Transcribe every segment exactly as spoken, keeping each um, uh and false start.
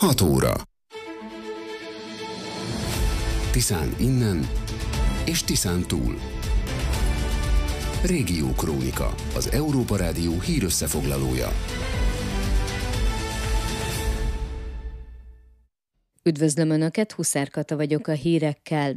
hat óra. Tiszán innen és Tiszán túl. Régió Krónika, az Európa Rádió hírösszefoglalója. Üdvözlöm Önöket, Huszár Kata vagyok a hírekkel.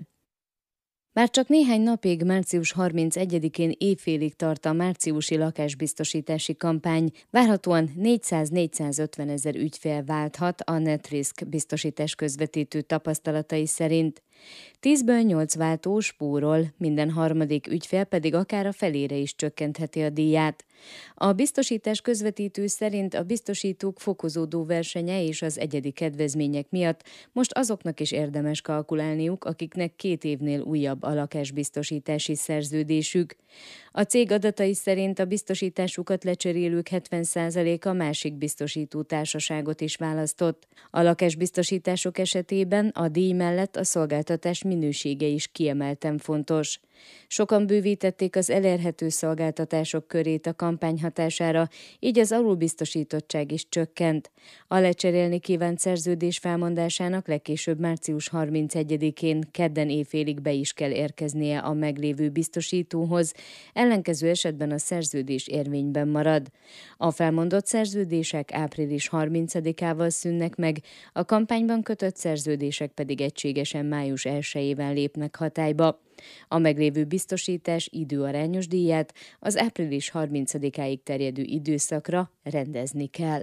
Már csak néhány napig, március harmincegyedikén éjfélig tart a márciusi lakásbiztosítási kampány. Várhatóan négyszáz-négyszázötven ezer ügyfél válthat a NetRisk biztosítás közvetítő tapasztalatai szerint. Tízből nyolc váltó spórol, minden harmadik ügyfél pedig akár a felére is csökkentheti a díját. A biztosítás közvetítő szerint a biztosítók fokozódó versenye és az egyedi kedvezmények miatt most azoknak is érdemes kalkulálniuk, akiknek két évnél újabb a lakásbiztosítási szerződésük. A cég adatai szerint a biztosításukat lecserélők hetven százaléka másik biztosító társaságot is választott. A lakásbiztosítások esetében a díj mellett a szolgáltatás minősége is kiemelten fontos. Sokan bővítették az elérhető szolgáltatások körét a kampány hatására, így az alulbiztosítottság is csökkent. A lecserélni kívánt szerződés felmondásának legkésőbb március harmincegyedikén kedden éjfélig be is kell érkeznie a meglévő biztosítóhoz, ellenkező esetben a szerződés érvényben marad. A felmondott szerződések április harmincadikával szűnnek meg, a kampányban kötött szerződések pedig egységesen május elsejével lépnek hatályba. A meglévő biztosítás időarányos díját az április harmincadikáig terjedő időszakra rendezni kell.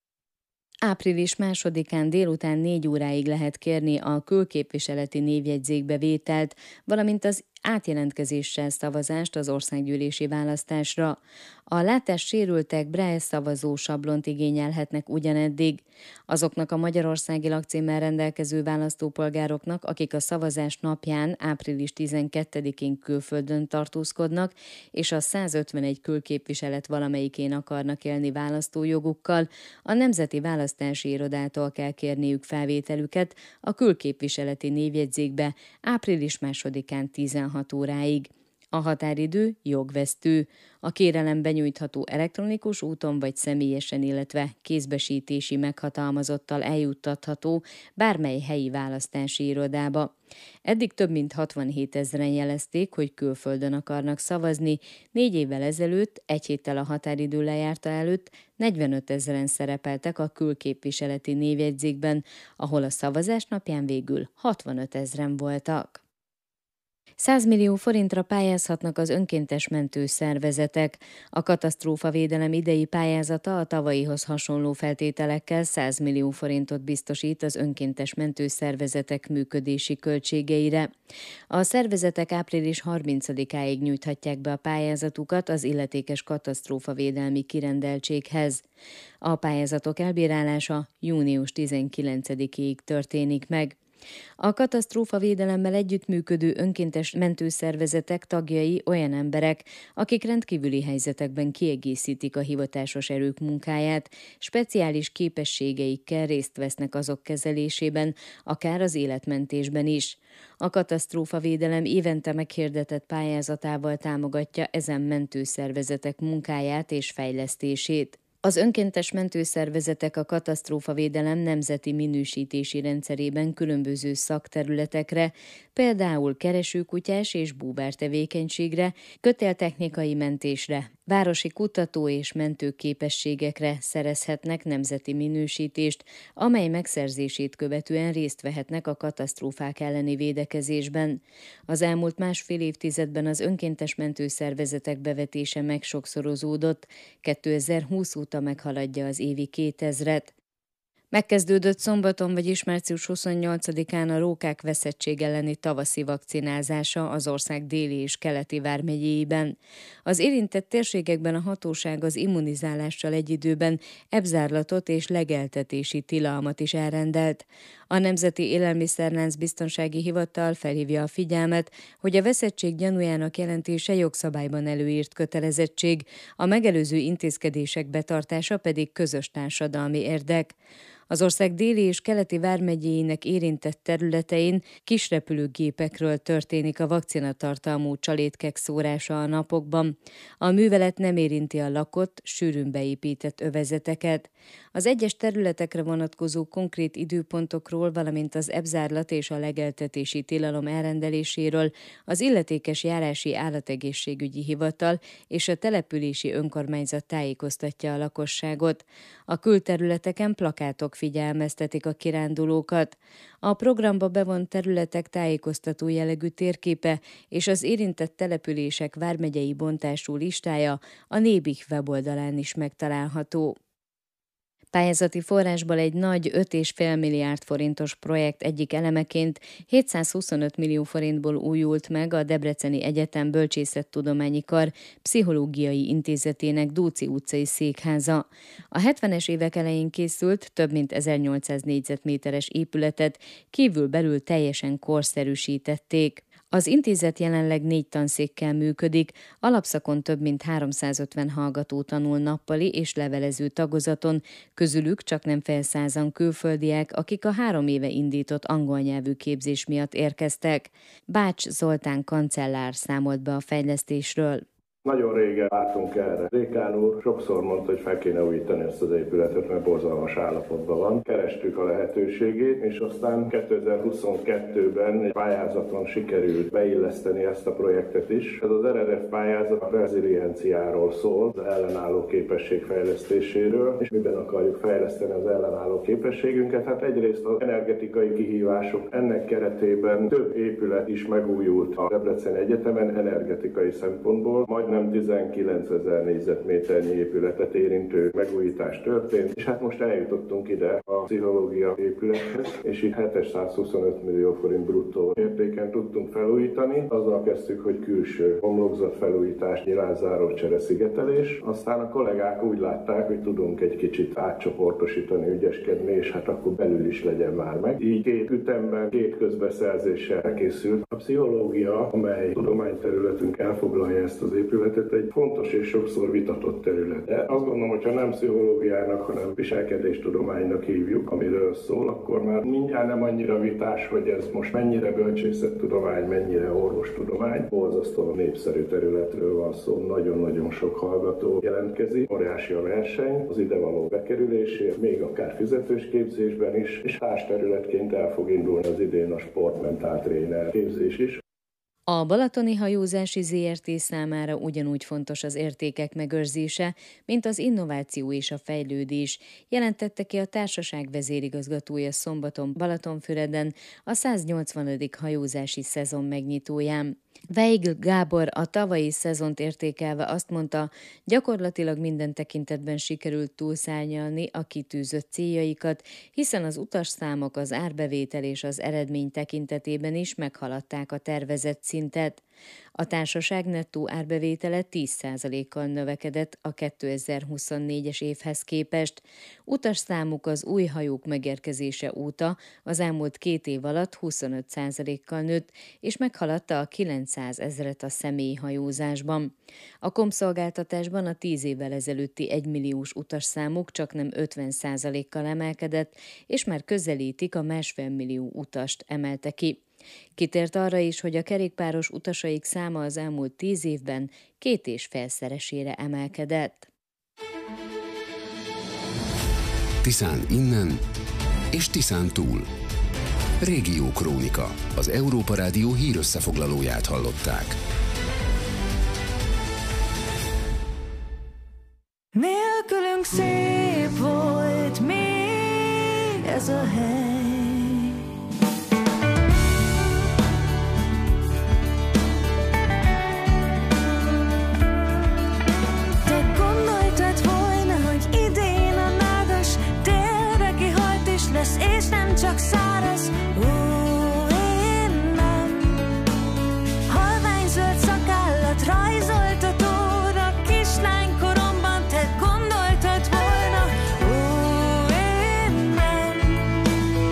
Április másodikán délután négy óráig lehet kérni a külképviseleti névjegyzékbevételt, valamint az átjelentkezéssel szavazást az országgyűlési választásra. A látássérültek Braille szavazó sablont igényelhetnek ugyaneddig. Azoknak a magyarországi lakcímmel rendelkező választópolgároknak, akik a szavazás napján, április tizenkettedikén külföldön tartózkodnak, és a százötvenegy külképviselet valamelyikén akarnak élni választójogukkal, a Nemzeti Választási Irodától kell kérniük felvételüket a külképviseleti névjegyzékbe április másodikán tizenhat óráig. A határidő jogvesztő. A kérelem benyújtható elektronikus úton vagy személyesen, illetve kézbesítési meghatalmazottal eljuttatható bármely helyi választási irodába. Eddig több mint hatvanhét ezren jelezték, hogy külföldön akarnak szavazni, négy évvel ezelőtt, egy héttel a határidő lejárta előtt negyvenöt ezren szerepeltek a külképviseleti névjegyzékben, ahol a szavazás napján végül hatvanöt ezren voltak. száz millió forintra pályázhatnak az önkéntes mentőszervezetek. A katasztrófavédelem idei pályázata a tavalyihoz hasonló feltételekkel száz millió forintot biztosít az önkéntes mentőszervezetek működési költségeire. A szervezetek április harmincadikáig nyújthatják be a pályázatukat az illetékes katasztrófavédelmi kirendeltséghez. A pályázatok elbírálása június tizenkilencedikéig történik meg. A katasztrófavédelemmel együttműködő önkéntes mentőszervezetek tagjai olyan emberek, akik rendkívüli helyzetekben kiegészítik a hivatásos erők munkáját, speciális képességeikkel részt vesznek azok kezelésében, akár az életmentésben is. A katasztrófavédelem évente meghirdetett pályázatával támogatja ezen mentőszervezetek munkáját és fejlesztését. Az önkéntes mentőszervezetek a katasztrófavédelem nemzeti minősítési rendszerében különböző szakterületekre, például keresőkutyás és búvár tevékenységre, kötéltechnikai mentésre, városi kutató és mentő képességekre szerezhetnek nemzeti minősítést, amely megszerzését követően részt vehetnek a katasztrófák elleni védekezésben. Az elmúlt másfél évtizedben az önkéntes mentőszervezetek bevetése megsokszorozódott, kétezer-húsz óta meghaladja az évi kétezret. Megkezdődött szombaton, vagyis március huszonnyolcadikán a rókák veszettség elleni tavaszi vakcinázása az ország déli és keleti vármegyéiben. Az érintett térségekben a hatóság az immunizálással egy időben ebzárlatot és legeltetési tilalmat is elrendelt. A Nemzeti Élelmiszerlánc Biztonsági Hivatal felhívja a figyelmet, hogy a veszettség gyanújának jelentése jogszabályban előírt kötelezettség, a megelőző intézkedések betartása pedig közös társadalmi érdek. Az ország déli és keleti vármegyéinek érintett területein kisrepülőgépekről történik a vakcinatartalmú csalétkek szórása a napokban. A művelet nem érinti a lakott, sűrűn beépített övezeteket. Az egyes területekre vonatkozó konkrét időpontokról, valamint az ebzárlat és a legeltetési tilalom elrendeléséről az illetékes járási állategészségügyi hivatal és a települési önkormányzat tájékoztatja a lakosságot. A külterületeken plakátok figyelmeztetik a kirándulókat. A programba bevont területek tájékoztató jellegű térképe és az érintett települések vármegyei bontású listája a Nébih weboldalán is megtalálható. Pályázati forrásból egy nagy öt egész öt milliárd forintos projekt egyik elemeként hétszázhuszonöt millió forintból újult meg a Debreceni Egyetem Bölcsészettudományi Kar Pszichológiai Intézetének Dóczy utcai székháza. A hetvenes évek elején készült, több mint ezernyolcszáz négyzetméteres épületet kívül-belül teljesen korszerűsítették. Az intézet jelenleg négy tanszékkel működik, alapszakon több mint háromszázötven hallgató tanul nappali és levelező tagozaton, közülük csaknem fél százan külföldiek, akik a három éve indított angol nyelvű képzés miatt érkeztek. Bács Zoltán kancellár számolt be a fejlesztésről. Nagyon régen vártunk erre. Dékán úr sokszor mondta, hogy fel kéne újítani ezt az épületet, mert borzalmas állapotban van. Kerestük a lehetőségét, és aztán kétezer-huszonkettőben egy pályázaton sikerült beilleszteni ezt a projektet is. Ez az er er ef pályázat a rezilienciáról szól, az ellenálló képesség fejlesztéséről, és miben akarjuk fejleszteni az ellenálló képességünket. Hát egyrészt az energetikai kihívások, ennek keretében több épület is megújult a Debreceni Egyetemen energetikai szempontból, majd nem tizenkilencezer négyzetméternyi épületet érintő megújítás történt, és hát most eljutottunk ide a pszichológia épülethez, és itt hétszázhuszonöt millió forint bruttó értéken tudtunk felújítani. Azzal kezdtük, hogy külső homlokzat felújítás, nyilázzáró csere, szigetelés. Aztán a kollégák úgy látták, hogy tudunk egy kicsit átcsoportosítani, ügyeskedni, és hát akkor belül is legyen már meg. Így két ütemben, két közbeszerzéssel elkészült a pszichológia, amely tudományterületünk elfoglalja ezt az épületet, egy fontos és sokszor vitatott terület. De azt gondolom, hogy ha nem pszichológiának, hanem viselkedéstudománynak hívjuk, amiről szól, akkor már mindjárt nem annyira vitás, hogy ez most mennyire bölcsészettudomány, mennyire orvostudomány. Borzasztóan népszerű területről van szó, nagyon-nagyon sok hallgató jelentkezik. Óriási a verseny, az idevaló bekerülésért, még akár fizetős képzésben is, és társterületként el fog indulni az idén a sportmentál tréner képzés is. A Balatoni Hajózási zé er té számára ugyanúgy fontos az értékek megőrzése, mint az innováció és a fejlődés, jelentette ki a társaság vezérigazgatója szombaton Balatonfüreden a száznyolcvanadik hajózási szezon megnyitóján. Weigl Gábor a tavalyi szezont értékelve azt mondta, gyakorlatilag minden tekintetben sikerült túlszárnyalni a kitűzött céljaikat, hiszen az utasszámok, az árbevétel és az eredmény tekintetében is meghaladták a tervezett szintet. A társaság nettó árbevétele tíz százalékkal növekedett a kétezer-huszonnégyes évhez képest. Utasszámuk az új hajók megérkezése óta az elmúlt két év alatt huszonöt százalékkal nőtt, és meghaladta a kilencszázezret a személyi hajózásban. A komszolgáltatásban a tíz évvel ezelőtti egymilliós utasszámuk csaknem ötven százalékkal emelkedett, és már közelítik a másfél millió utast, emelte ki. Kitért arra is, hogy a kerékpáros utasaik száma az elmúlt tíz évben két és félszeresére emelkedett. Tiszán innen és Tiszán túl. Régiókrónika, az Európa Rádió hírösszefoglalóját hallották. Nélkülünk szép volt még ez a hely. És nem csak száraz, ó, én nem. Halványzöld szakállat rajzolt a tóra, kislánykoromban te gondoltad volna, ó, én nem.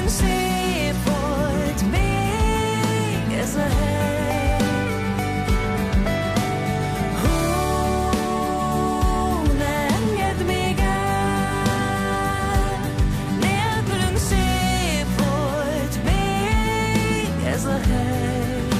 Nélkülünk szép volt még ez a hely. Hú, ne engedd még el. Nélkülünk szép volt még ez a hely.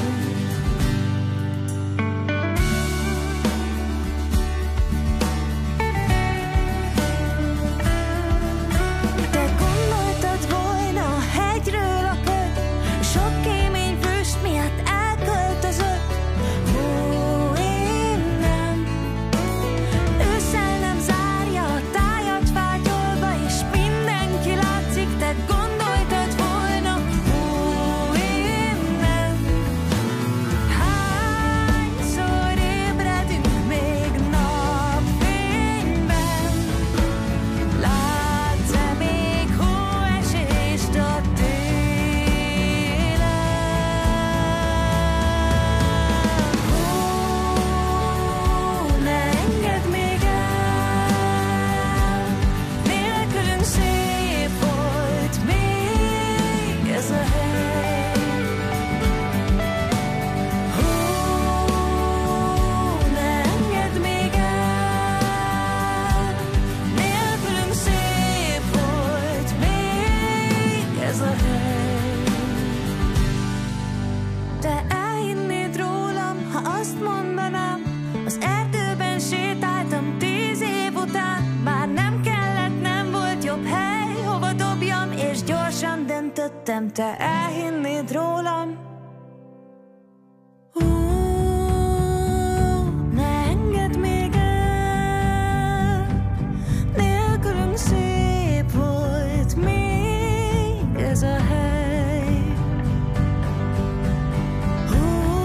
Te elhinnéd rólam. Ú, ne engedd még el. Nélkülünk szép volt még ez a hely. Ú,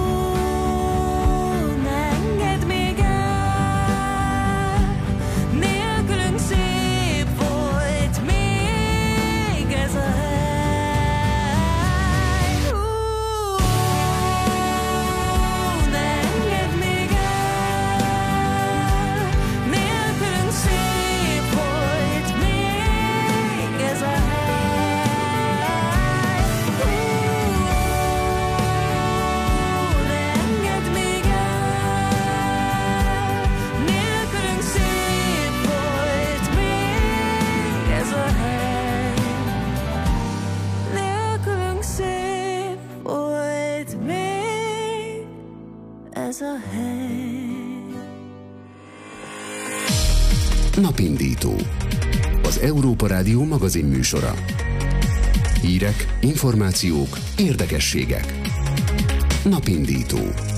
ne engedd még el. Nélkülünk szép volt még ez a hely. Napindító. Az Európa Rádió magazin műsora. Hírek, információk, érdekességek. Napindító.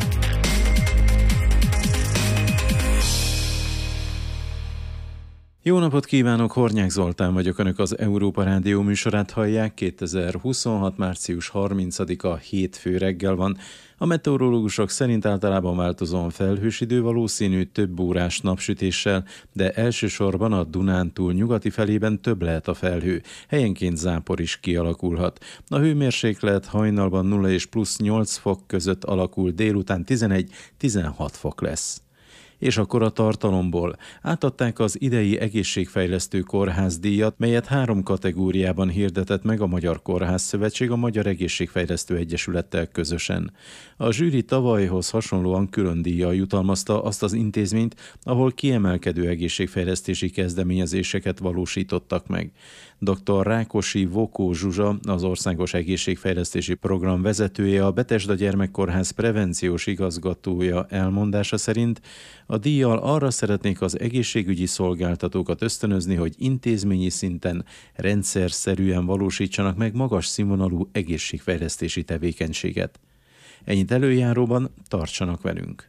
Jó napot kívánok, Hornyák Zoltán vagyok, Önök az Európa Rádió műsorát hallják. kétezer-huszonhat. március harmincadika hétfő reggel van. A meteorológusok szerint általában változóan felhős idő, valószínű több órás napsütéssel, de elsősorban a Dunántúl nyugati felében több lehet a felhő. Helyenként zápor is kialakulhat. A hőmérséklet hajnalban nulla és plusz nyolc fok között alakul, délután tizenegy-tizenhat fok lesz. És akkor a tartalomból. Átadták az idei egészségfejlesztő kórházdíjat, melyet három kategóriában hirdetett meg a Magyar Kórházszövetség a Magyar Egészségfejlesztő Egyesülettel közösen. A zsűri tavalyhoz hasonlóan külön díjjal jutalmazta azt az intézményt, ahol kiemelkedő egészségfejlesztési kezdeményezéseket valósítottak meg. dr. Rákosi Vokó Zsuzsa, az Országos Egészségfejlesztési Program vezetője, a Betesda Gyermekkórház prevenciós igazgatója elmondása szerint a díjjal arra szeretnék az egészségügyi szolgáltatókat ösztönözni, hogy intézményi szinten rendszerszerűen valósítsanak meg magas színvonalú egészségfejlesztési tevékenységet. Ennyit előjáróban, tartsanak velünk!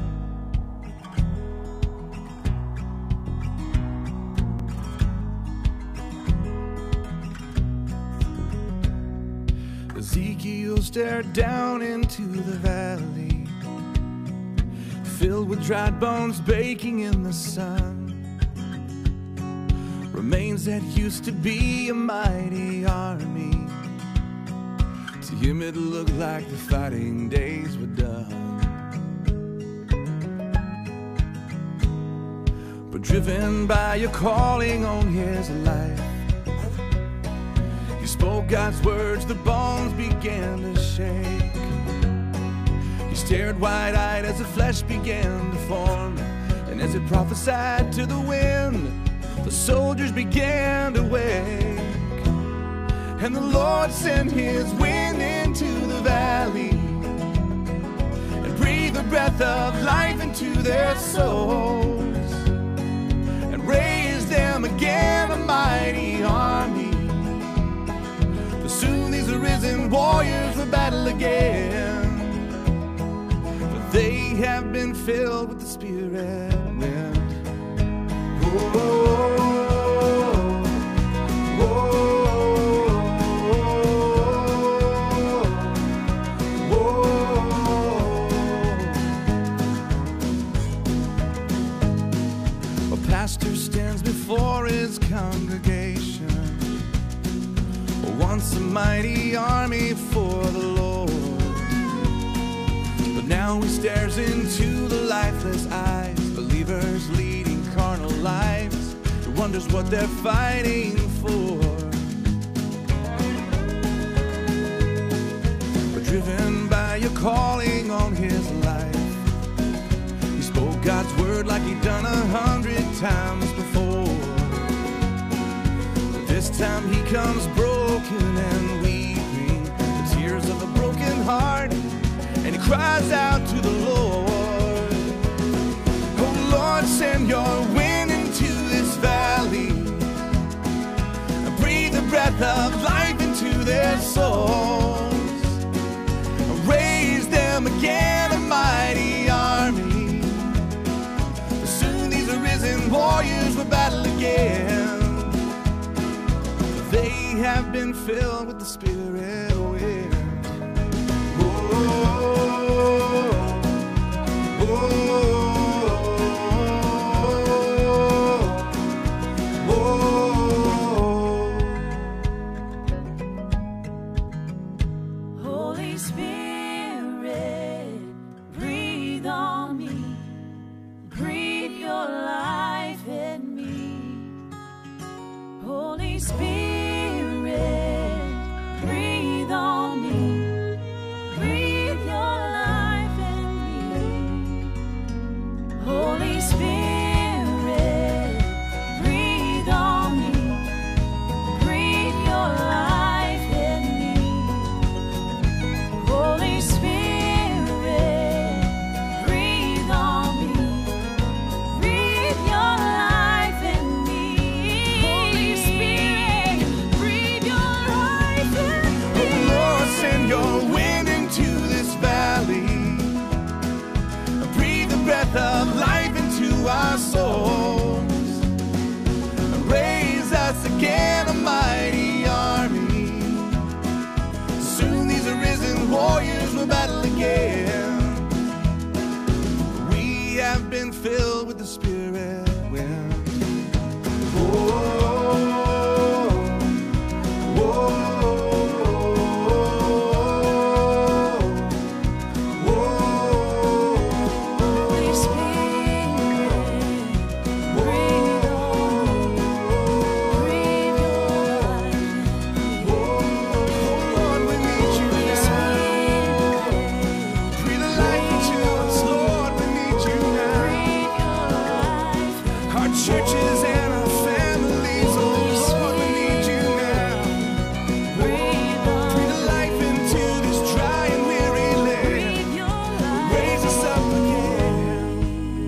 Ezekiel stared down into the valley, filled with dried bones baking in the sun. Remains that used to be a mighty army. To him it looked like the fighting days were done. But driven by your calling on his life, He spoke God's words, the bones began to shake. He stared wide-eyed as the flesh began to form, and as he prophesied to the wind, the soldiers began to wake. And the Lord sent his wind into the valley and breathed the breath of life into their souls and raised them again a mighty army. For soon these arisen warriors will battle again, for they have been filled with the Spirit wind. Oh, pastor stands before his congregation, once a mighty army for the Lord, but now he stares into the lifeless eyes, believers leading carnal lives. He wonders what they're fighting for, but driven by your calling on his life, God's word like he'd done a hundred times before. But this time he comes broken and weeping, the tears of a broken heart, and he cries out to the Lord. Oh Lord, send your wind into this valley and breathe the breath of life into their souls and raise them again a mighty army. And warriors will battle again, for they have been filled with the Spirit wind. Oh, oh, oh, oh. Holy Spirit, breathe on me. Breathe your life in me. Holy Spirit, breathe on me. Breathe your life in me. Holy Spirit, breathe on me. Breathe your life in me. Holy Spirit, breathe on me. Of life into our souls, raise us again a mighty army. Soon these arisen warriors will battle again. We have been filled with the Spirit wind. Oh, churches and our families, oh Lord, we need you now. Breathe the life into this dry and weary land. Raise us up again.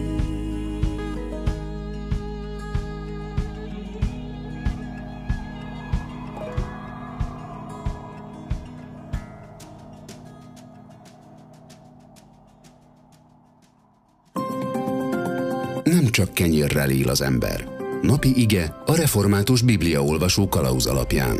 Nem csak kenyérrel él az ember. Napi ige a református bibliaolvasó kalauz alapján.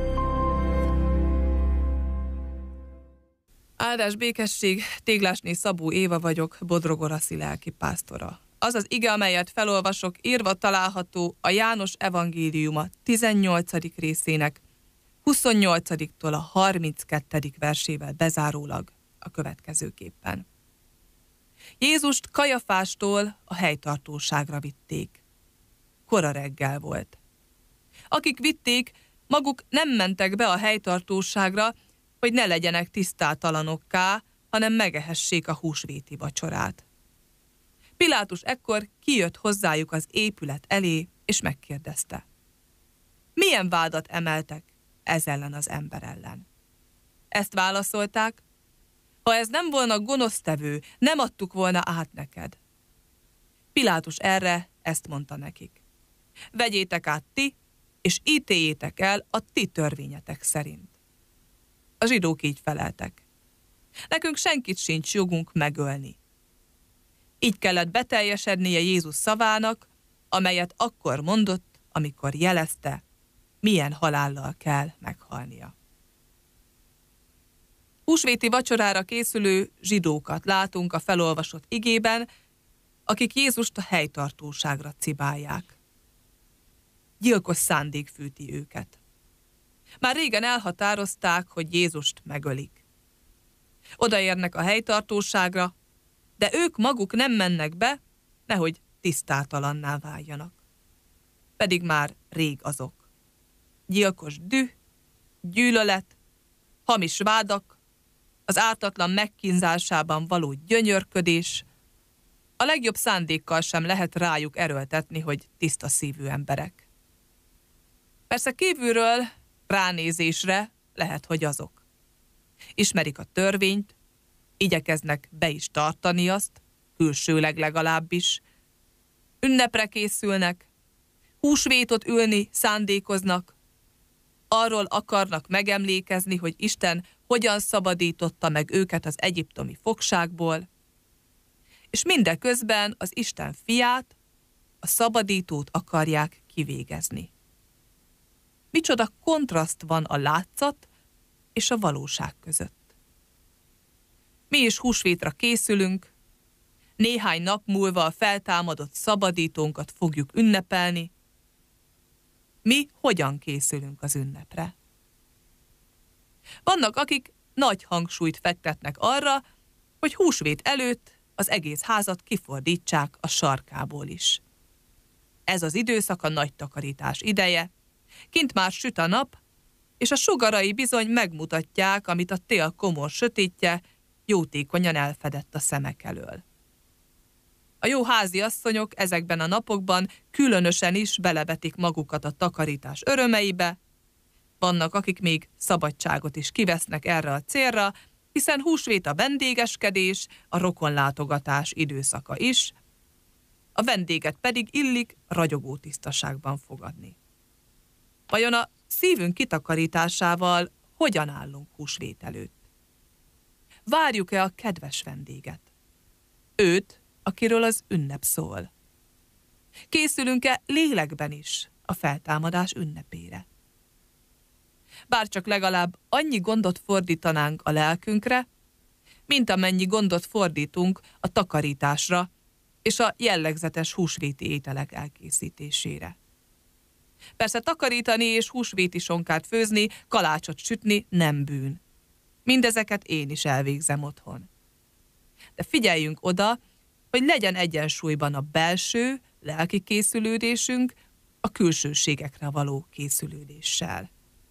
Áldás békesség, Téglásné Szabó Éva vagyok, Bodrogoraszi lelkipásztora. Az az ige, amelyet felolvasok, írva található a János evangéliuma tizennyolcadik részének huszonnyolcadiktól a harminckettedik versével bezárólag a következőképpen. Jézust Kajafástól a helytartóságra vitték. Kora reggel volt. Akik vitték, maguk nem mentek be a helytartóságra, hogy ne legyenek tisztátalanokká, hanem megehessék a húsvéti vacsorát. Pilátus ekkor kijött hozzájuk az épület elé, és megkérdezte: milyen vádat emeltek ez ellen az ember ellen? Ezt válaszolták: ha ez nem volna gonosztevő, nem adtuk volna át neked. Pilátus erre ezt mondta nekik: vegyétek át ti, és ítéljétek el a ti törvényetek szerint. A zsidók így feleltek: nekünk senkit sincs jogunk megölni. Így kellett beteljesednie Jézus szavának, amelyet akkor mondott, amikor jelezte, milyen halállal kell meghalnia. Húsvéti vacsorára készülő zsidókat látunk a felolvasott igében, akik Jézust a helytartóságra cibálják. Gyilkos szándék fűti őket. Már régen elhatározták, hogy Jézust megölik. Odaérnek a helytartóságra, de ők maguk nem mennek be, nehogy tisztátalanná váljanak. Pedig már rég azok. Gyilkos düh, gyűlölet, hamis vádak, az ártatlan megkínzásában való gyönyörködés, a legjobb szándékkal sem lehet rájuk erőltetni, hogy tiszta szívű emberek. Persze kívülről, ránézésre lehet, hogy azok. Ismerik a törvényt, igyekeznek be is tartani azt, külsőleg legalábbis, ünnepre készülnek, húsvétot ülni szándékoznak, arról akarnak megemlékezni, hogy Isten hogyan szabadította meg őket az egyiptomi fogságból, és mindeközben az Isten fiát, a szabadítót akarják kivégezni. Micsoda kontraszt van a látszat és a valóság között. Mi is húsvétra készülünk, néhány nap múlva a feltámadott szabadítónkat fogjuk ünnepelni. Mi hogyan készülünk az ünnepre? Vannak, akik nagy hangsúlyt fektetnek arra, hogy húsvét előtt az egész házat kifordítsák a sarkából is. Ez az időszak a nagy takarítás ideje, kint már süt a nap, és a sugarai bizony megmutatják, amit a tél komor sötétje jótékonyan elfedett a szemek elől. A jó háziasszonyok ezekben a napokban különösen is belevetik magukat a takarítás örömeibe, vannak, akik még szabadságot is kivesznek erre a célra, hiszen húsvét a vendégeskedés, a rokonlátogatás időszaka is, a vendéget pedig illik ragyogó tisztaságban fogadni. Vajon a szívünk kitakarításával hogyan állunk húsvét előtt? Várjuk-e a kedves vendéget? Őt, akiről az ünnep szól. Készülünk-e lélekben is a feltámadás ünnepére? Bárcsak legalább annyi gondot fordítanánk a lelkünkre, mint amennyi gondot fordítunk a takarításra és a jellegzetes húsvéti ételek elkészítésére. Persze takarítani és húsvéti sonkát főzni, kalácsot sütni nem bűn. Mindezeket én is elvégzem otthon. De figyeljünk oda, hogy legyen egyensúlyban a belső, lelki készülődésünk a külsőségekre való készülődéssel.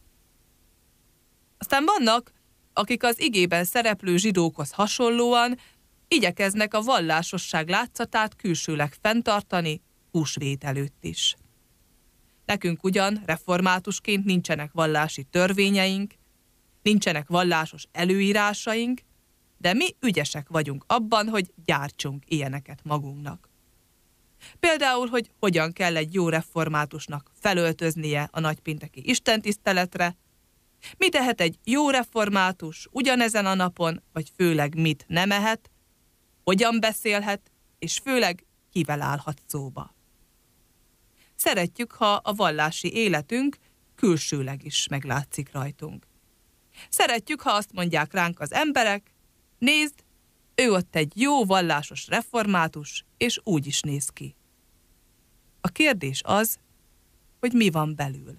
Aztán vannak, akik az igében szereplő zsidókhoz hasonlóan igyekeznek a vallásosság látszatát külsőleg fenntartani húsvét előtt is. Nekünk ugyan reformátusként nincsenek vallási törvényeink, nincsenek vallásos előírásaink, de mi ügyesek vagyunk abban, hogy gyártsunk ilyeneket magunknak. Például, hogy hogyan kell egy jó reformátusnak felöltöznie a nagypénteki istentiszteletre, mit tehet egy jó református ugyanezen a napon, vagy főleg mit nem ehet, hogyan beszélhet, és főleg kivel állhat szóba. Szeretjük, ha a vallási életünk külsőleg is meglátszik rajtunk. Szeretjük, ha azt mondják ránk az emberek: nézd, ő ott egy jó vallásos református, és úgy is néz ki. A kérdés az, hogy mi van belül.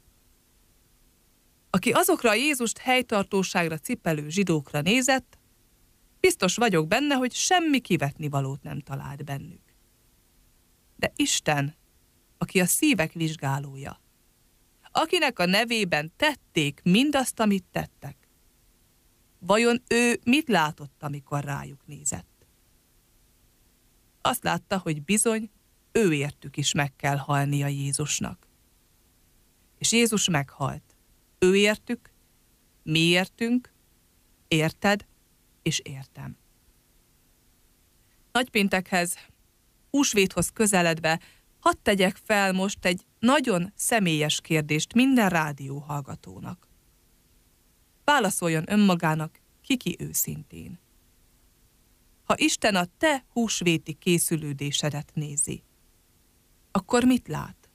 Aki azokra a Jézust helytartóságra cipelő zsidókra nézett, biztos vagyok benne, hogy semmi kivetnivalót nem talált bennük. De Isten, aki a szívek vizsgálója, akinek a nevében tették mindazt, amit tettek. Vajon ő mit látott, amikor rájuk nézett? Azt látta, hogy bizony, ő értük is meg kell halnia Jézusnak. És Jézus meghalt. Ő értük, mi értünk, érted és értem. Nagypéntekhez, húsvéthoz közeledve, hadd tegyek fel most egy nagyon személyes kérdést minden rádióhallgatónak. Válaszoljon önmagának, ki-ki őszintén. Ha Isten a te húsvéti készülődésedet nézi, akkor mit lát?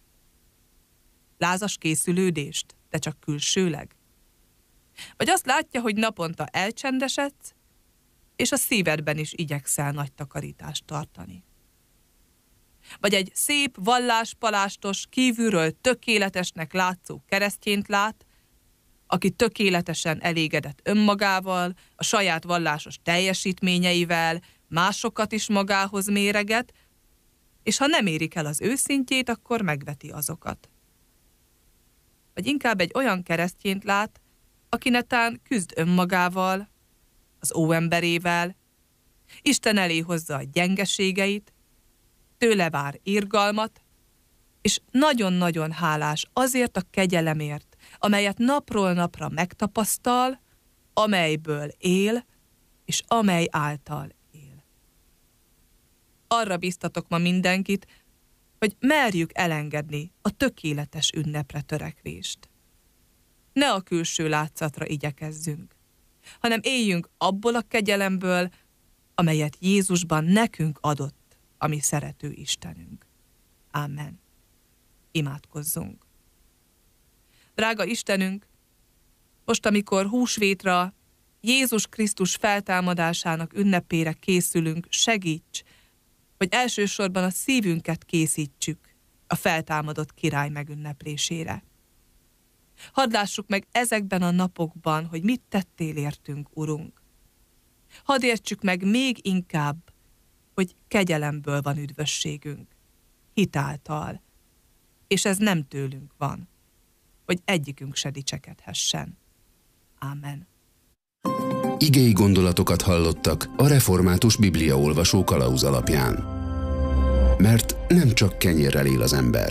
Lázas készülődést, de csak külsőleg? Vagy azt látja, hogy naponta elcsendesedsz, és a szívedben is igyekszel nagy takarítást tartani? Vagy egy szép, valláspalástos, kívülről tökéletesnek látszó keresztjént lát, aki tökéletesen elégedett önmagával, a saját vallásos teljesítményeivel, másokat is magához méreget, és ha nem érik el az őszintjét, akkor megveti azokat. Vagy inkább egy olyan keresztjént lát, aki netán küzd önmagával, az óemberével, Isten elé hozza a gyengeségeit, tőle vár irgalmat, és nagyon-nagyon hálás azért a kegyelemért, amelyet napról napra megtapasztal, amelyből él, és amely által él. Arra biztatok ma mindenkit, hogy merjük elengedni a tökéletes ünnepre törekvést. Ne a külső látszatra igyekezzünk, hanem éljünk abból a kegyelemből, amelyet Jézusban nekünk adott a mi szerető Istenünk. Amen. Imádkozzunk. Drága Istenünk, most, amikor húsvétra, Jézus Krisztus feltámadásának ünnepére készülünk, segíts, hogy elsősorban a szívünket készítsük a feltámadott király megünneplésére. Hadd lássuk meg ezekben a napokban, hogy mit tettél értünk, Urunk. Hadd értsük meg még inkább, hogy kegyelemből van üdvösségünk, hitáltal, és ez nem tőlünk van, hogy egyikünk se dicsekedhessen. Ámen. Igei gondolatokat hallottak a Református Bibliaolvasó kalauz alapján. Mert nem csak kenyérrel él az ember.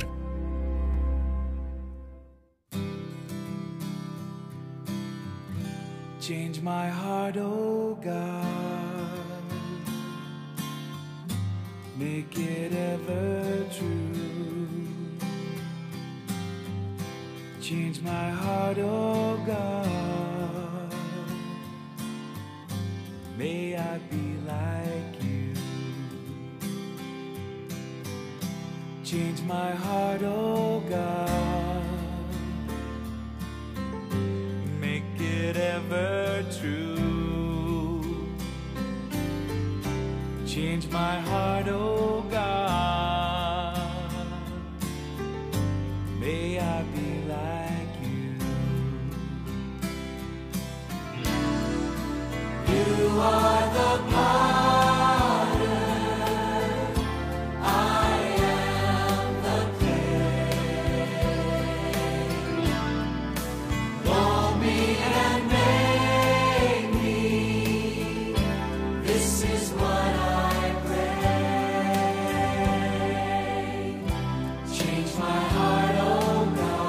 Change my heart, oh God, make it ever true. Change my heart, oh God, may I be like you. Change my heart, oh God, make it ever true. Change my heart, oh God, may I be like you. You are the potter, I am the clay. Mold me and make me, this is what I pray. Change my heart, oh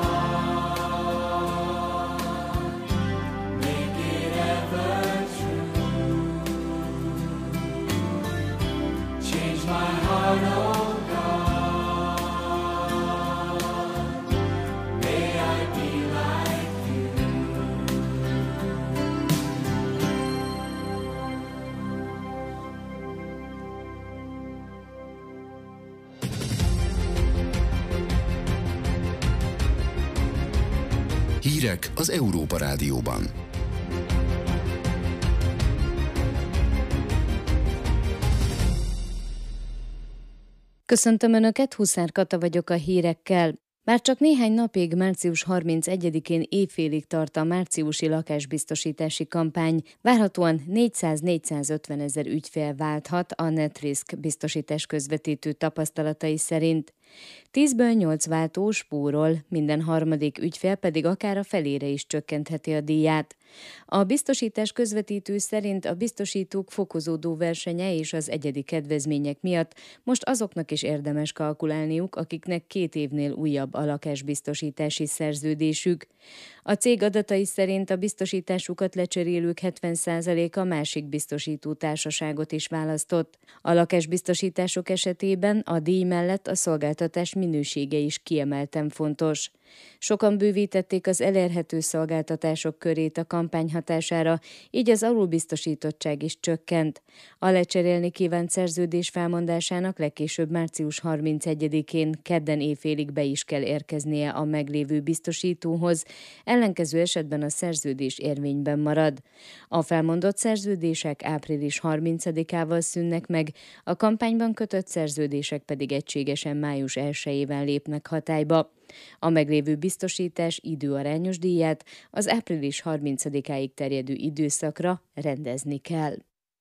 God, make it ever true. Change my heart, oh God, may I be like you. Hírek az Európa Rádióban. Köszöntöm Önöket, Huszár Kata vagyok a hírekkel. Már csak néhány napig, március harmincegyedikén éjfélig tart a márciusi lakásbiztosítási kampány. Várhatóan négyszáz-négyszázötven ezer ügyfél válthat a NetRisk biztosítás közvetítő tapasztalatai szerint. Tízből nyolc váltó spórol, minden harmadik ügyfél pedig akár a felére is csökkentheti a díját. A biztosítás közvetítő szerint a biztosítók fokozódó versenye és az egyedi kedvezmények miatt most azoknak is érdemes kalkulálniuk, akiknek két évnél újabb a lakásbiztosítási szerződésük. A cég adatai szerint a biztosításukat lecserélők hetven százaléka másik biztosító társaságot is választott. A lakásbiztosítások esetében a díj mellett a szolgáltatás minősége is kiemelten fontos. Sokan bővítették az elérhető szolgáltatások körét a kampány hatására, így az alulbiztosítottság is csökkent. A lecserélni kívánt szerződés felmondásának legkésőbb március harmincegyedikén kedden éjfélig be is kell érkeznie a meglévő biztosítóhoz, ellenkező esetben a szerződés érvényben marad. A felmondott szerződések április harmincadikával szűnnek meg, a kampányban kötött szerződések pedig egységesen május elsejével lépnek hatályba. A meglévő biztosítás időarányos díját az április harmincadikáig terjedő időszakra rendezni kell.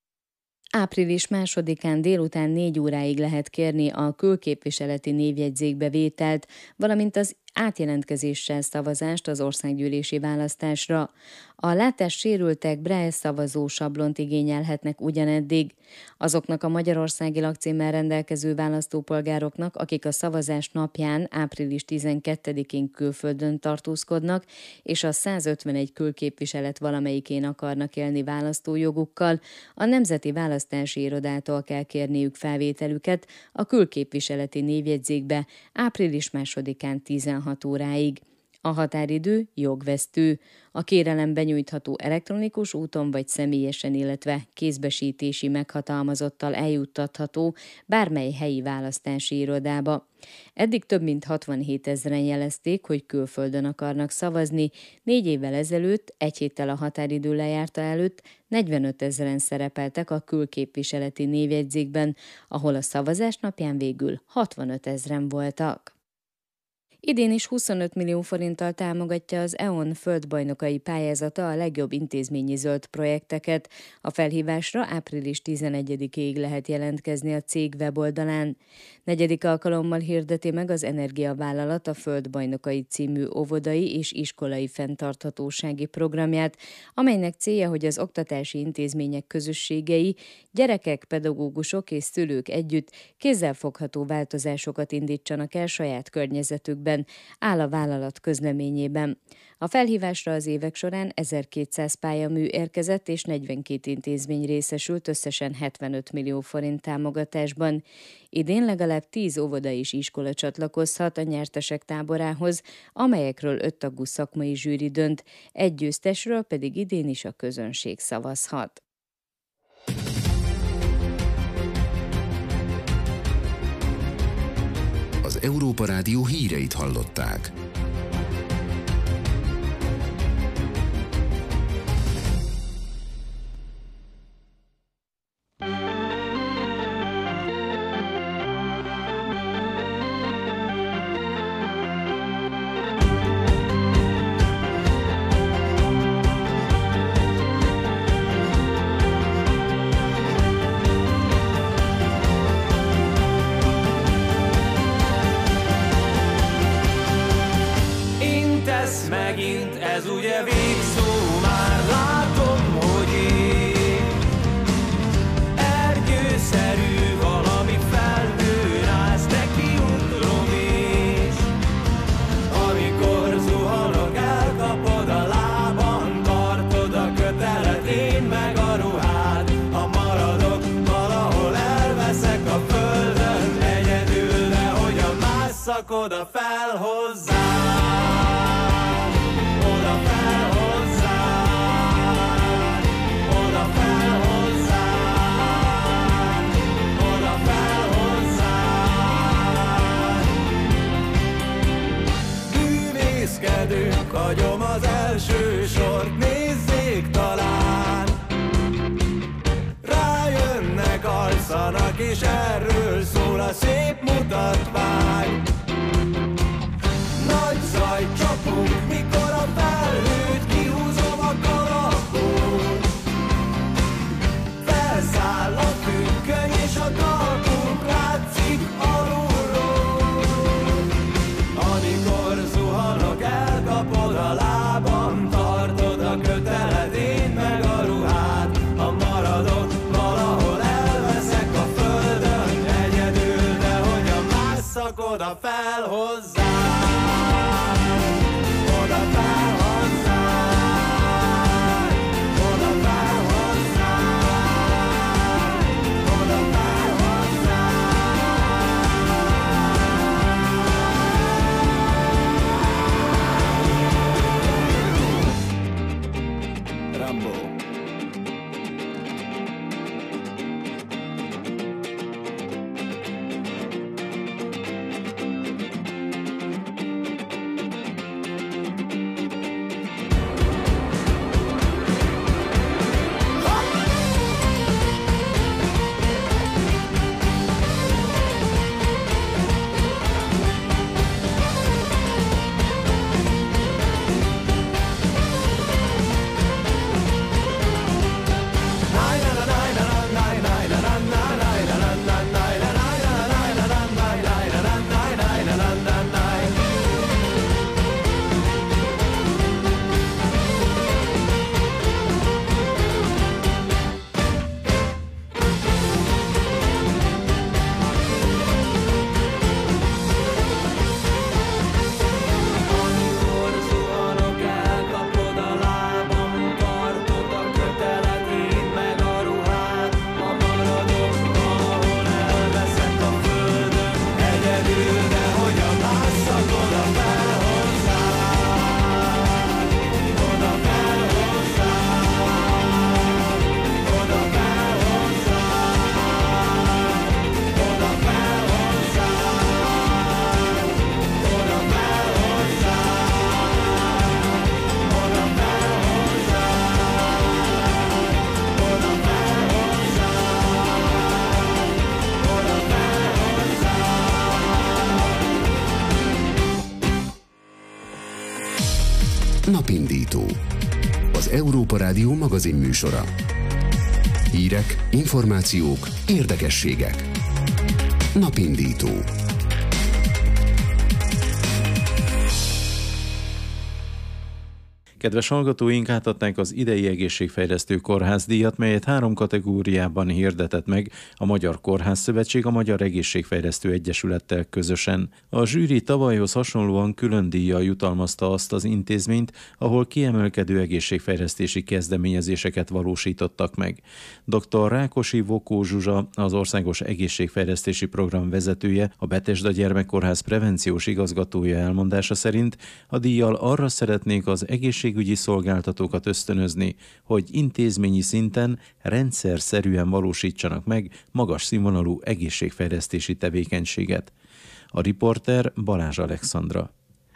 Április másodikán délután négy óráig lehet kérni a külképviseleti névjegyzékbe vételt, valamint az átjelentkezéssel szavazást az országgyűlési választásra. A látássérültek Braille szavazó sablont igényelhetnek ugyaneddig. Azoknak a magyarországi lakcímmel rendelkező választópolgároknak, akik a szavazás napján, április tizenkettedikén külföldön tartózkodnak, és a százötvenegy külképviselet valamelyikén akarnak élni választójogukkal, a Nemzeti Választási Irodától kell kérniük felvételüket a külképviseleti névjegyzékbe április másodikán tizenhat óráig. A határidő jogvesztő. A kérelem benyújtható elektronikus úton vagy személyesen, illetve kézbesítési meghatalmazottal eljuttatható bármely helyi választási irodába. Eddig több mint hatvanhét ezren jelezték, hogy külföldön akarnak szavazni, négy évvel ezelőtt, egy héttel a határidő lejárta előtt negyvenöt ezren szerepeltek a külképviseleti névjegyzékben, ahol a szavazás napján végül hatvanöt ezren voltak. Idén is huszonöt millió forinttal támogatja az é o en földbajnokai pályázata a legjobb intézményi zöld projekteket. A felhívásra április tizenegyedikéig lehet jelentkezni a cég weboldalán. Negyedik alkalommal hirdeti meg az Energiavállalat a Földbajnokai című óvodai és iskolai fenntarthatósági programját, amelynek célja, hogy az oktatási intézmények közösségei, gyerekek, pedagógusok és szülők együtt kézzelfogható változásokat indítsanak el saját környezetükben, áll a vállalat közleményében. A felhívásra az évek során ezerkétszáz pályamű érkezett és negyvenkét intézmény részesült összesen hetvenöt millió forint támogatásban. Idén legalább tíz óvoda és iskola csatlakozhat a nyertesek táborához, amelyekről öt tagú szakmai zsűri dönt, egy győztesről pedig idén is a közönség szavazhat. Az Európa Rádió híreit hallották. Megint ez ugye végszó, már látom, hogy én ernyőszerű valami felnőrász, neki utrom is. Amikor zuhanok, elkapod a lábam, tartod a kötelet, én meg a ruhád. Ha maradok, valahol elveszek a földön, egyedül, de hogyan másszak oda fel hozzá. Hagyom az első sort, nézzék talán. Rájönnek, alszanak, és erről szól a szép mutatvány. Nagy zaj csapunk, mikor a felhőt kihúzom a kalapból. Felszáll a függöny, és a talpunk látszik alulról. az Európa Rádió magazin műsora. Hírek, információk, érdekességek. Napindító. Kedves hallgatóink, átadták az idei egészségfejlesztő kórházdíjat, melyet három kategóriában hirdetett meg a Magyar Kórház Szövetség a Magyar Egészségfejlesztő Egyesülettel közösen. A zsűri tavalyhoz hasonlóan külön díjjal jutalmazta azt az intézményt, ahol kiemelkedő egészségfejlesztési kezdeményezéseket valósítottak meg. doktor Rákosi Vokó Zsuzsa, az Országos Egészségfejlesztési Program vezetője, a Betesda Gyermekkórház prevenciós igazgatója elmondása szerint a díjjal arra szeretnék az egészség egészségügyi szolgáltatókat ösztönözni, hogy intézményi szinten rendszerszerűen valósítsanak meg magas színvonalú egészségfejlesztési tevékenységet. A riporter Balázs Alexandra.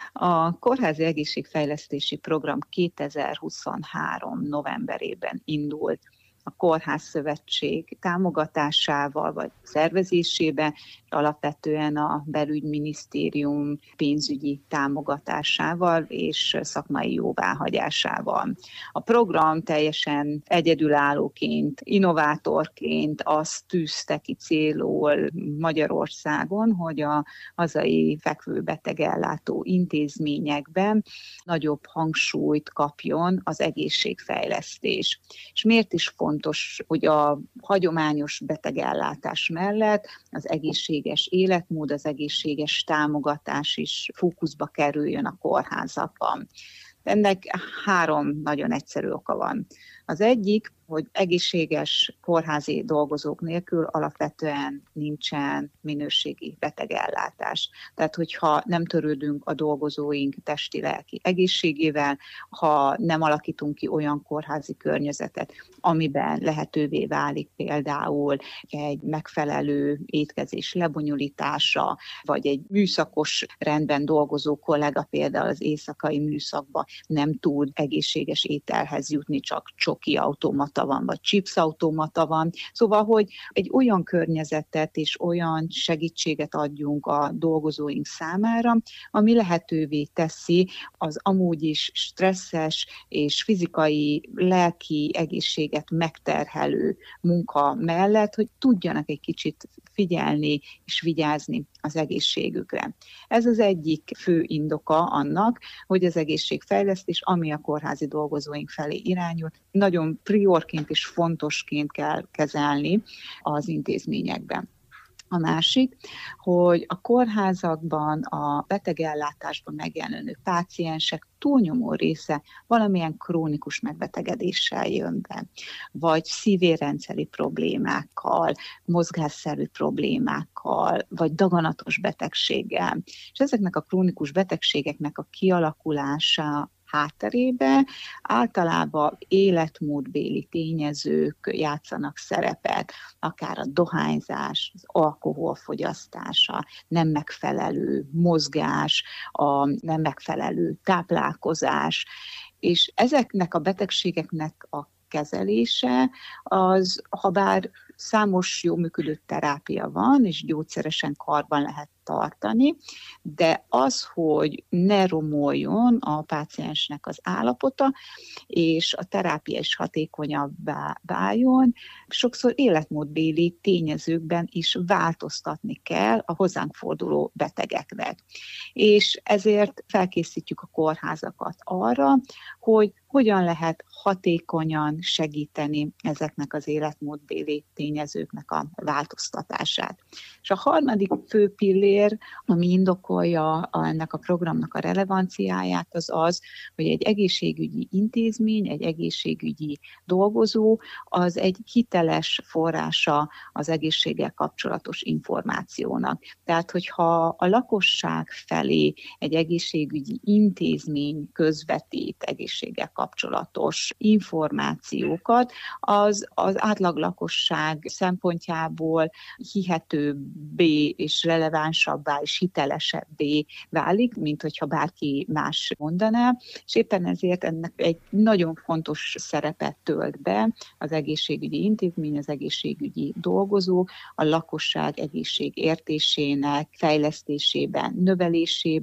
A Kórházi Egészségfejlesztési Program kétezer-huszonhárom novemberében indult a Kórház Szövetség támogatásával vagy szervezésébe, alapvetően a Belügyminisztérium pénzügyi támogatásával és szakmai jóváhagyásával. A program teljesen egyedülállóként, innovátorként azt tűzte ki célul Magyarországon, hogy a hazai fekvőbetegellátó intézményekben nagyobb hangsúlyt kapjon az egészségfejlesztés. És miért is fontos, hogy a hagyományos betegellátás mellett az egészséges életmód, az egészséges támogatás is fókuszba kerüljön a kórházakban. Ennek három nagyon egyszerű oka van. Az egyik, hogy egészséges kórházi dolgozók nélkül alapvetően nincsen minőségi betegellátás. Tehát, hogyha nem törődünk a dolgozóink testi-lelki egészségével, ha nem alakítunk ki olyan kórházi környezetet, amiben lehetővé válik például egy megfelelő étkezés lebonyolítása, vagy egy műszakos rendben dolgozó kollega például az éjszakai műszakban nem tud egészséges ételhez jutni, csak csoki automata van, vagy chips automata van. Szóval, hogy egy olyan környezetet és olyan segítséget adjunk a dolgozóink számára, ami lehetővé teszi az amúgy is stresszes és fizikai, lelki egészséget megterhelő munka mellett, hogy tudjanak egy kicsit figyelni és vigyázni az egészségükre. Ez az egyik fő indoka annak, hogy az egészségfejlesztés, ami a kórházi dolgozóink felé irányul, nagyon priorként és fontosként kell kezelni az intézményekben. A másik, hogy a kórházakban, a betegellátásban megjelenő páciensek túlnyomó része valamilyen krónikus megbetegedéssel jön be, vagy szívérrendszeri problémákkal, mozgásszerű problémákkal, vagy daganatos betegséggel. És ezeknek a krónikus betegségeknek a kialakulása hátterébe általában életmódbéli tényezők játszanak szerepet, akár a dohányzás, az alkoholfogyasztása, nem megfelelő mozgás, a nem megfelelő táplálkozás, és ezeknek a betegségeknek a kezelése az, ha bár számos jó működő terápia van, és gyógyszeresen karban lehet tartani, de az, hogy ne romoljon a páciensnek az állapota, és a terápia is hatékonyabbá váljon, sokszor életmódbéli tényezőkben is változtatni kell a hozzánk forduló betegeknek. És ezért felkészítjük a kórházakat arra, hogy hogyan lehet hatékonyan segíteni ezeknek az életmódbéli tényezőknek a változtatását. És a harmadik fő pillér, ami indokolja ennek a programnak a relevanciáját, az az, hogy egy egészségügyi intézmény, egy egészségügyi dolgozó, az egy hiteles forrása az egészséggel kapcsolatos információnak. Tehát, hogyha a lakosság felé egy egészségügyi intézmény közvetít egészséggel kapcsolatos információkat, az az átlag lakosság szempontjából hihetőbbé és relevánsabbá és hitelesebbé válik, mint hogyha bárki más mondaná, és éppen ezért ennek egy nagyon fontos szerepet tölt be az egészségügyi intézmény, az egészségügyi dolgozó, a lakosság egészségértésének fejlesztésében, növelésében,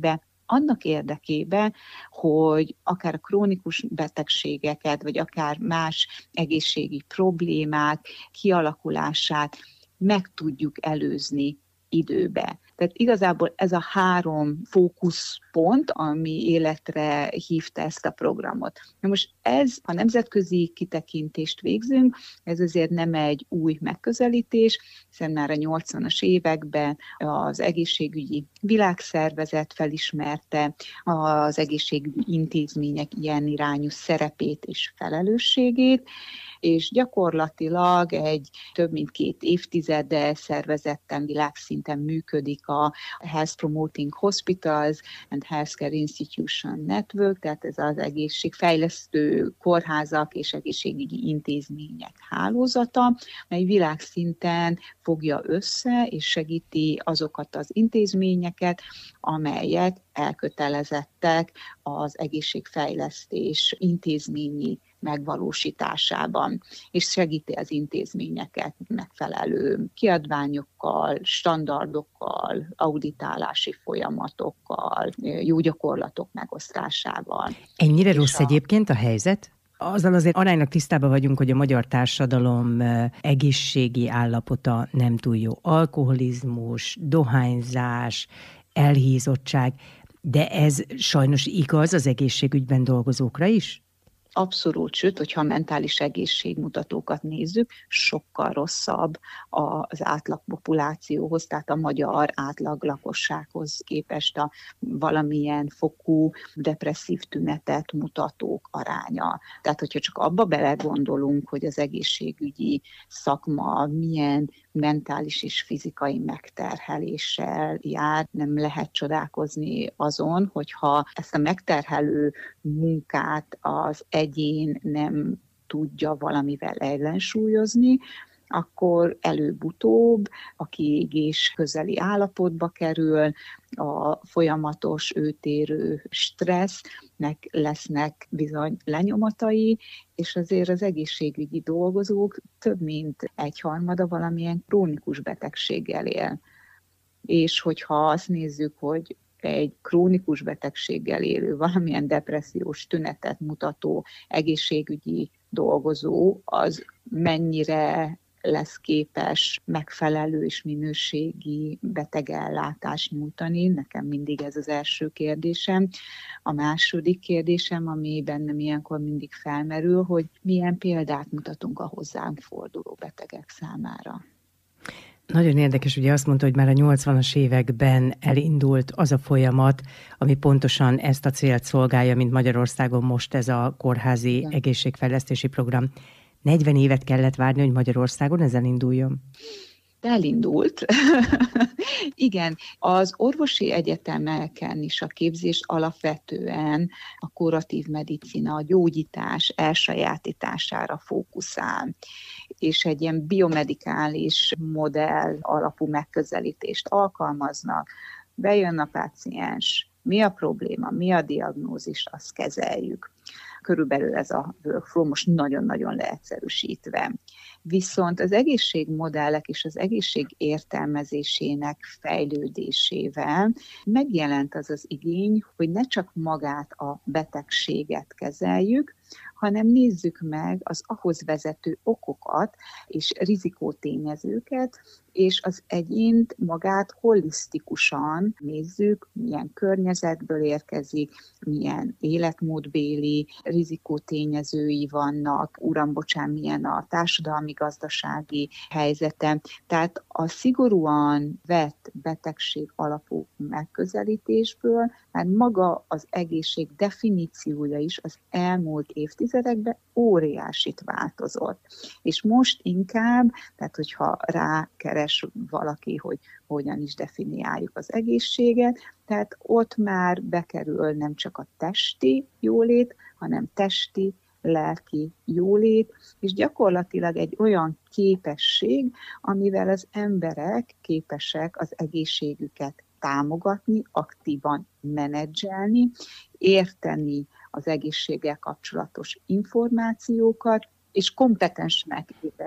annak érdekében, hogy akár a krónikus betegségeket, vagy akár más egészségi problémák kialakulását meg tudjuk előzni időbe. Tehát igazából ez a három fókuszpont, ami életre hívta ezt a programot. Na most ez, ha nemzetközi kitekintést végzünk, ez azért nem egy új megközelítés, hiszen már a nyolcvanas években az egészségügyi világszervezet felismerte az egészségügyi intézmények ilyen irányú szerepét és felelősségét, és gyakorlatilag egy több mint két évtizede szervezetten világszinten működik a Health Promoting Hospitals and Healthcare Institution Network, tehát ez az egészségfejlesztő kórházak és egészségügyi intézmények hálózata, mely világszinten fogja össze és segíti azokat az intézményeket, amelyek elkötelezettek az egészségfejlesztés intézményi megvalósításában, és segíti az intézményeket megfelelő kiadványokkal, standardokkal, auditálási folyamatokkal, jó gyakorlatok megosztásával. Ennyire rossz a... egyébként a helyzet? Azzal azért aránylag tisztában vagyunk, hogy a magyar társadalom egészségi állapota nem túl jó. Alkoholizmus, dohányzás, elhízottság, de ez sajnos igaz az egészségügyben dolgozókra is? Abszolút, sőt, hogyha a mentális egészségmutatókat nézzük, sokkal rosszabb az átlagpopulációhoz, tehát a magyar átlag lakossághoz képest a valamilyen fokú depresszív tünetet mutatók aránya. Tehát, hogyha csak abba belegondolunk, hogy az egészségügyi szakma milyen mentális és fizikai megterheléssel jár, nem lehet csodálkozni azon, hogyha ezt a megterhelő munkát az egyén nem tudja valamivel ellensúlyozni, akkor előbb-utóbb a kiégés közeli állapotba kerül, a folyamatos őtérő stressznek lesznek bizony lenyomatai, és azért az egészségügyi dolgozók több mint egyharmada valamilyen krónikus betegséggel él. És hogyha azt nézzük, hogy egy krónikus betegséggel élő, valamilyen depressziós tünetet mutató egészségügyi dolgozó, az mennyire lesz képes megfelelő és minőségi betegellátást nyújtani. Nekem mindig ez az első kérdésem. A második kérdésem, ami bennem ilyenkor mindig felmerül, hogy milyen példát mutatunk a hozzánk forduló betegek számára. Nagyon érdekes, ugye azt mondta, hogy már a nyolcvanas években elindult az a folyamat, ami pontosan ezt a célt szolgálja, mint Magyarországon most ez a kórházi Igen. egészségfejlesztési program. negyven évet kellett várni, hogy Magyarországon ez elinduljon? Elindult. Igen, az orvosi egyetemeken is a képzés alapvetően a kuratív medicina, a gyógyítás elsajátítására fókuszál, és egy ilyen biomedikális modell alapú megközelítést alkalmaznak. Bejön a páciens, mi a probléma, mi a diagnózis, azt kezeljük. Körülbelül ez a workflow most nagyon-nagyon leegyszerűsítve. Viszont az egészségmodellek és az egészség értelmezésének fejlődésével megjelent az az igény, hogy ne csak magát a betegséget kezeljük, hanem nézzük meg az ahhoz vezető okokat és rizikótényezőket, és az egyént magát holisztikusan nézzük, milyen környezetből érkezik, milyen életmódbéli rizikótényezői vannak, uram, bocsán, milyen a társadalmi-gazdasági helyzete. Tehát a szigorúan vett betegség alapú megközelítésből, mert maga az egészség definíciója is az elmúlt évtizedekben óriásit változott. És most inkább, tehát hogyha rákeres valaki, hogy hogyan is definiáljuk az egészséget, tehát ott már bekerül nem csak a testi jólét, hanem testi, lelki jólét, és gyakorlatilag egy olyan képesség, amivel az emberek képesek az egészségüket támogatni, aktívan menedzselni, érteni az egészséggel kapcsolatos információkat, és kompetensnek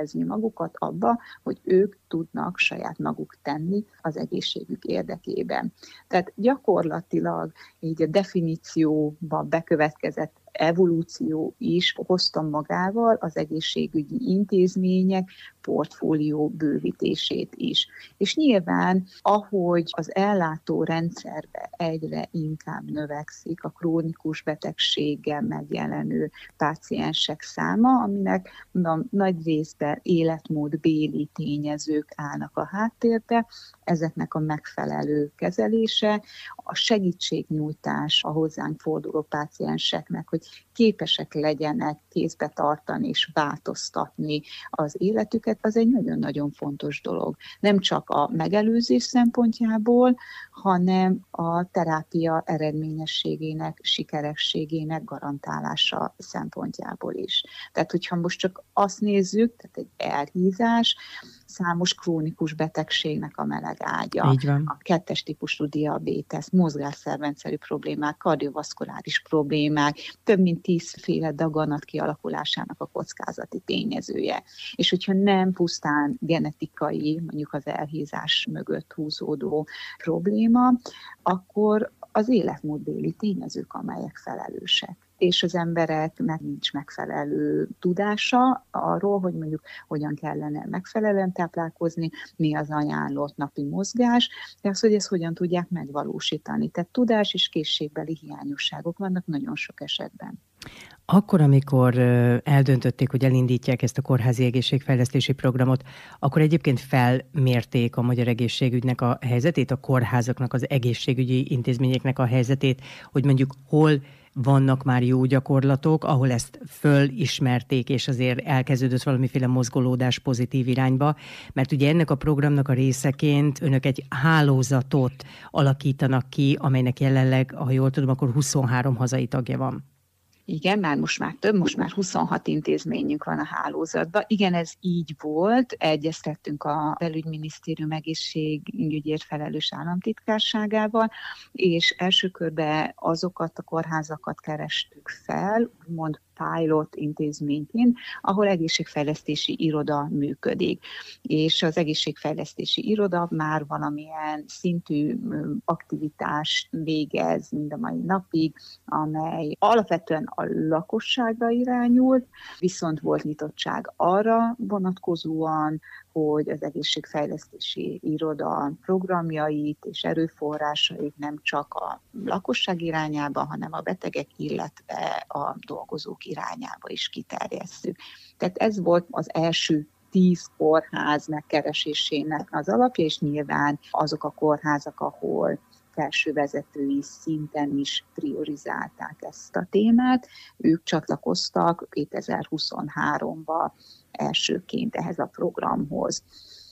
érezni magukat abba, hogy ők tudnak saját maguk tenni az egészségük érdekében. Tehát gyakorlatilag így a definícióba bekövetkezett evolúció is hozta magával az egészségügyi intézmények portfólió bővítését is. És nyilván, ahogy az ellátó rendszerbe egyre inkább növekszik a krónikus betegséggel megjelenő páciensek száma, aminek mondom, nagy részben életmódbéli tényezők állnak a háttérbe, ezeknek a megfelelő kezelése, a segítségnyújtás a hozzánk forduló pácienseknek, hogy képesek legyenek kézbe tartani és változtatni az életüket, az egy nagyon-nagyon fontos dolog. Nem csak a megelőzés szempontjából, hanem a terápia eredményességének, sikerességének garantálása szempontjából is. Tehát, hogyha most csak azt nézzük, tehát egy elhízás, számos krónikus betegségnek a melegágya, a kettes típusú diabétesz, mozgásszervrendszeri problémák, kardiovaszkuláris problémák, több mint tízféle daganat kialakulásának a kockázati tényezője. És hogyha nem pusztán genetikai, mondjuk az elhízás mögött húzódó probléma, akkor az életmódbéli tényezők, amelyek felelősek. És az embereknek nincs megfelelő tudása arról, hogy mondjuk hogyan kellene megfelelően táplálkozni, mi az ajánlott napi mozgás, de az, hogy ezt hogyan tudják megvalósítani. Tehát tudás és készségbeli hiányosságok vannak nagyon sok esetben. Akkor, amikor eldöntötték, hogy elindítják ezt a kórházi egészségfejlesztési programot, akkor egyébként felmérték a magyar egészségügynek a helyzetét, a kórházaknak, az egészségügyi intézményeknek a helyzetét, hogy mondjuk hol vannak már jó gyakorlatok, ahol ezt fölismerték, és azért elkezdődött valamiféle mozgolódás pozitív irányba, mert ugye ennek a programnak a részeként önök egy hálózatot alakítanak ki, amelynek jelenleg, ha jól tudom, akkor huszonhárom hazai tagja van. Igen, már most már több, most már huszonhat intézményünk van a hálózatban. Igen, ez így volt. Egyeztettünk a Belügyminisztérium egészségügyért felelős államtitkárságával, és első körben azokat a kórházakat kerestük fel, úgymond pilot intézményként, ahol egészségfejlesztési iroda működik. És az egészségfejlesztési iroda már valamilyen szintű aktivitást végez mind a mai napig, amely alapvetően a lakosságra irányult, viszont volt nyitottság arra vonatkozóan, hogy az egészségfejlesztési iroda programjait és erőforrásait nem csak a lakosság irányába, hanem a betegek, illetve a dolgozók irányába is kiterjesszük. Tehát ez volt az első tíz kórház megkeresésének az alapja, és nyilván azok a kórházak, ahol felső vezetői szinten is priorizálták ezt a témát. Ők csatlakoztak kétezer-huszonháromban elsőként ehhez a programhoz.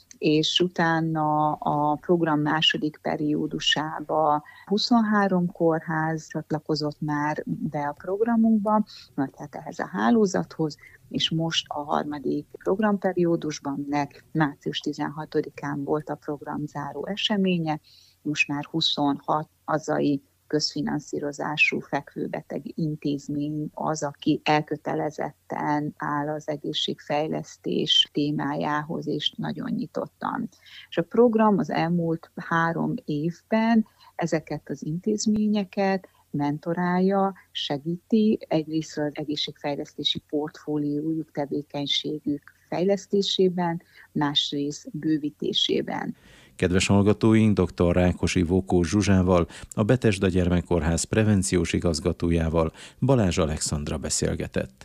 És utána a program második periódusába huszonhárom kórház csatlakozott már be a programunkba, tehát ehhez a hálózathoz, és most a harmadik programperiódusban, nek március tizenhatodikán volt a program záró eseménye, most már huszonhat hazai közfinanszírozású fekvőbeteg intézmény az, aki elkötelezetten áll az egészségfejlesztés témájához, és nagyon nyitottan. És a program az elmúlt három évben ezeket az intézményeket mentorálja, segíti, egyrészt az egészségfejlesztési portfóliójuk, tevékenységük fejlesztésében, másrészt bővítésében. Kedves hallgatóink, dr. Rákosi Vókó Zsuzsával, a Betesda Gyermekkórház prevenciós igazgatójával Balázs Alexandra beszélgetett.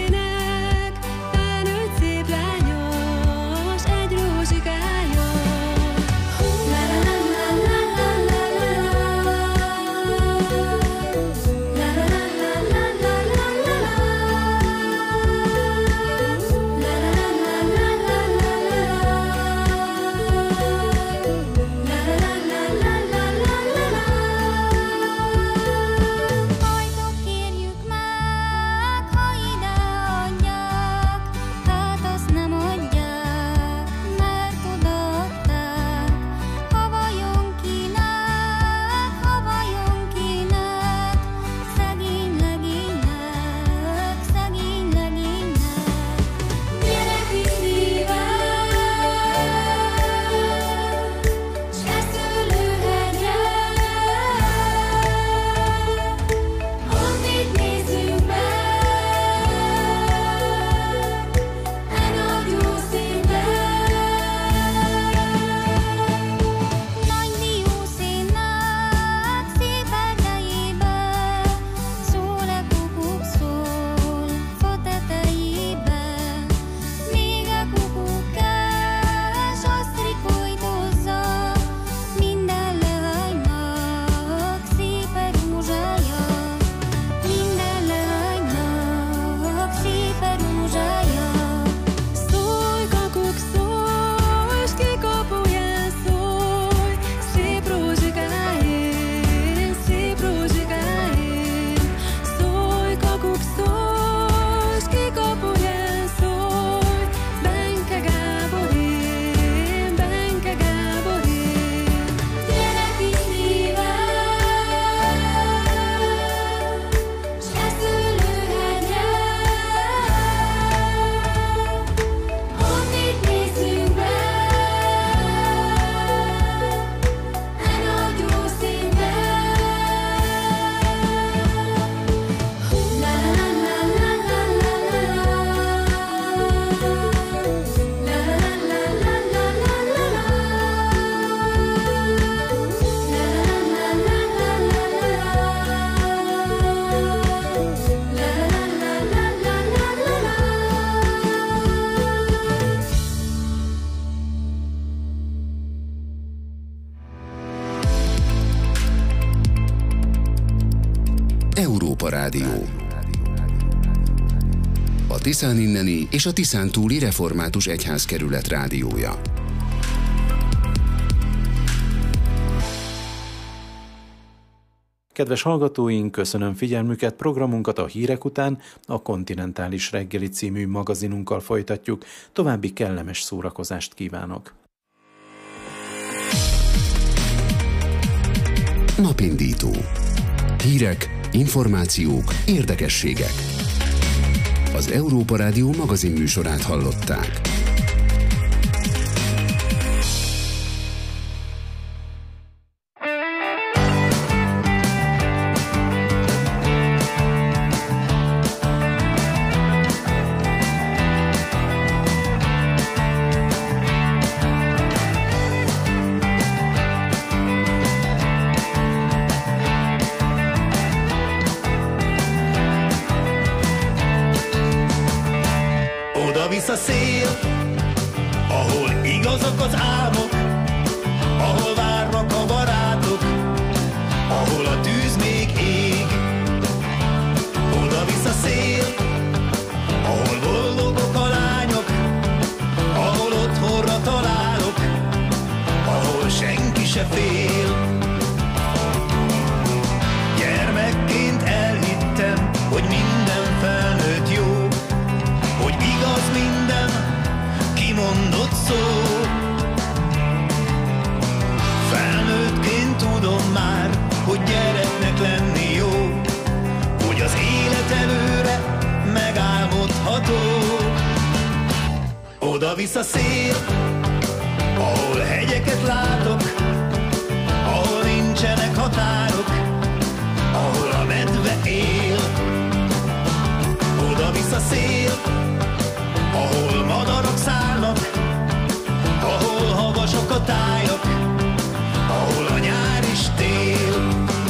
Felnőtt szép lányos, egy rózsikája. Európa Rádió. A Tiszán inneni és a Tiszán túli református egyházkerület rádiója. Kedves hallgatóink, köszönöm figyelmüket, programunkat a hírek után a Kontinentális reggeli című magazinunkkal folytatjuk. További kellemes szórakozást kívánok! Napindító. Hírek, információk, érdekességek. Az Európa Rádió magazinműsorát hallották. Visz a szél, ahol igazak az álmok, ahol várnak a barátok, ahol a tűz még ég. Oda visz a szél, ahol boldogok a lányok, ahol otthonra találok, ahol senki se fél. Gyermekként elhittem, hogy minden felnőtt jó, hogy igaz minden kimondott szó. Felnőttként tudom már, hogy gyereknek lenni jó, hogy az élet előre megálmodható. Oda visz a szél, ahol hegyeket látok, ahol nincsenek határok, ahol a medve él. Oda visz a szél, ahol madarak szállnak, ahol havasok a tájak, ahol a nyár is tél.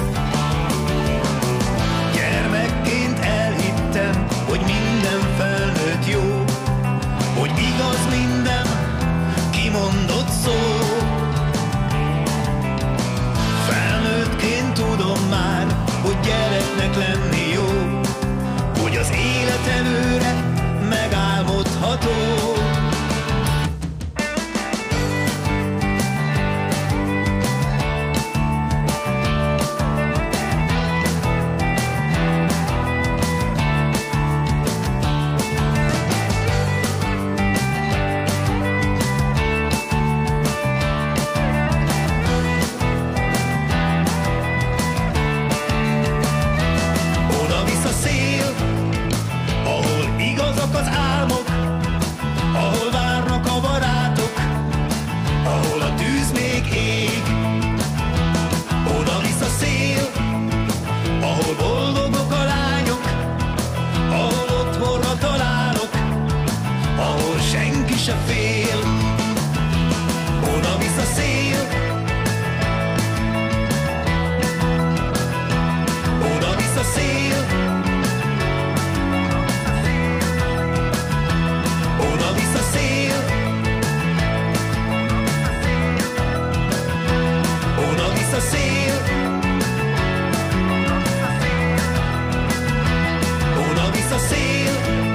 Gyermekként elhittem, hogy minden felnőtt jó, hogy igaz minden kimondott szó. Felnőttként tudom már, hogy gyereknek lenni jó, hogy az élet előre megálmodható. Oda visz a szél, ahol igazak az álmok, ahol várnak a barátok, ahol a tűz még ég. Oda visz a szél, ahol boldogok a lányok, ahol otthonra találok, ahol senki se fél. Oda visz a szél, oda visz a szél, oda visz a szél, oda visz a szél, oda visz a szél.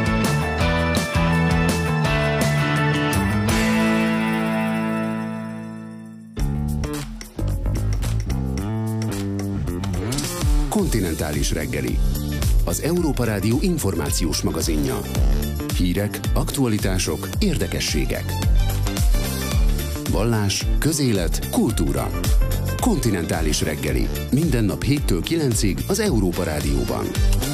Kontinentális reggeli. Az Európa Rádió információs magazinja. Hírek, aktualitások, érdekességek. Vallás, közélet, kultúra. Kontinentális reggeli. Minden nap héttől kilencig az Európa Rádióban.